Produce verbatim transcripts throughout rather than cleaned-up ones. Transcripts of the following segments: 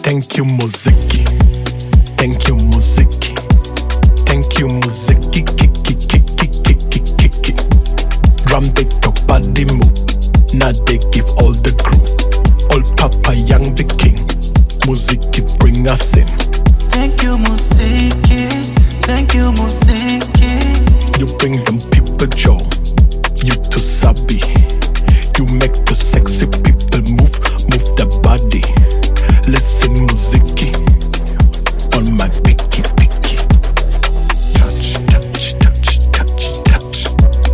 Thank you muziki, thank you muziki, thank you muziki, kiki kiki kiki kiki. Drum they talk body move, now they give all the crew. Old Papa Young the king, muziki bring us in. Thank you muziki, thank you muziki. You bring them people joy, you too sabi. You make the sexy people move, move their body. Listen muziki on my picky picky. Touch, touch, touch, touch, touch.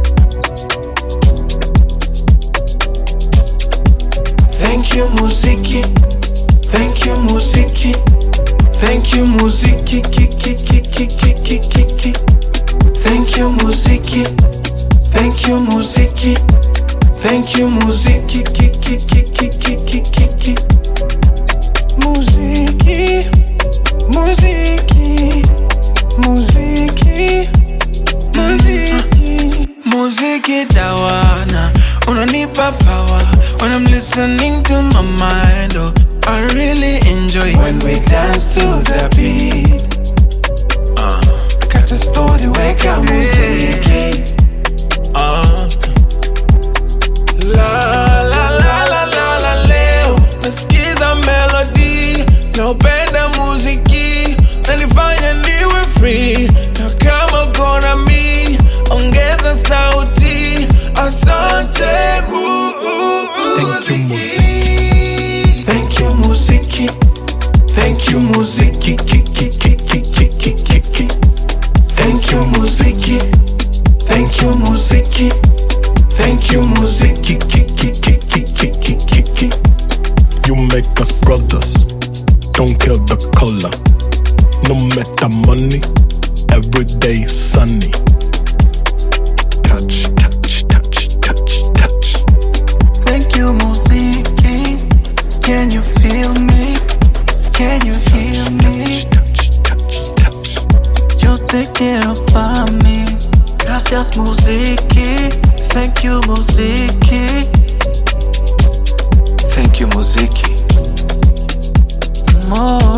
Thank you muziki, thank you muziki, thank you muziki, kiki kiki kiki kiki. Thank you muziki, thank you muziki, thank you muziki, kiki kiki kiki kiki. Muziki, muziki, muziki, muziki. Muziki dawana, unanipa power. When I'm listening to my mind, oh, I really enjoy when we dance to the beat. Uh, got a story, wake up, muziki. Uh, la la la la la la leo, nasikiza melody, naupenda muziki, nanifanya niwe free. Na kama kona mi, ongeza sauti, asante muziki. Thank you muziki, thank you muziki, kiki kiki kiki kiki. Thank you muziki, thank you muziki, thank you muziki, kiki kiki kiki kiki. You make us brothers, don't kill the color. No matter money, every day sunny. Touch, touch, touch, touch, touch. Thank you muziki, can you feel me? Can you hear me? Touch, touch, touch, touch. You take care about me. Gracias muziki, thank you muziki, thank you muziki. More.